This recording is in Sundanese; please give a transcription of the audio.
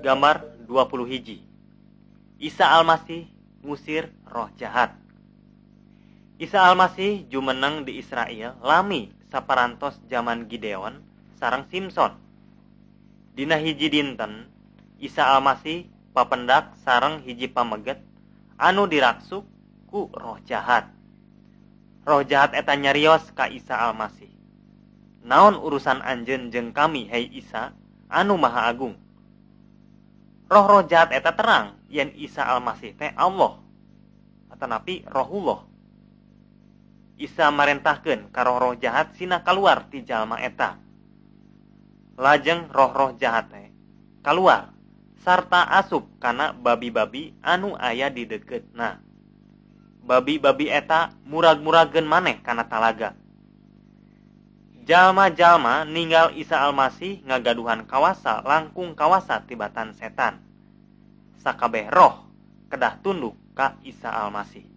Gambar 20 hiji. Isa Almasih ngusir roh jahat. Isa Almasih jumeneng di Israel lami saparantos zaman Gideon sareng Simson. Dina hiji dinten, Isa Almasih papendak sareng hiji pameget anu diraksuk ku roh jahat. Roh jahat eta nyarios ka Isa Almasih. Naon urusan anjeun jeung kami, hei Isa, anu maha agung? Roh-roh jahat eta terang yen Isa Almasih teh Allah atanapi Rohullah. Isa marentahkeun ka roh-roh jahat sina kaluar ti jalma eta. Lajeng roh-roh jahat teh kaluar sarta asup kana babi-babi anu aya di dekeutna. Babi-babi eta murag-murageun maneh kana talaga. Jalma-jalma ninggal Isa Almasih ngagaduhan kawasa langkung kawasa tibatan setan. Sakabeh roh kedah tunduk ka Isa Almasih.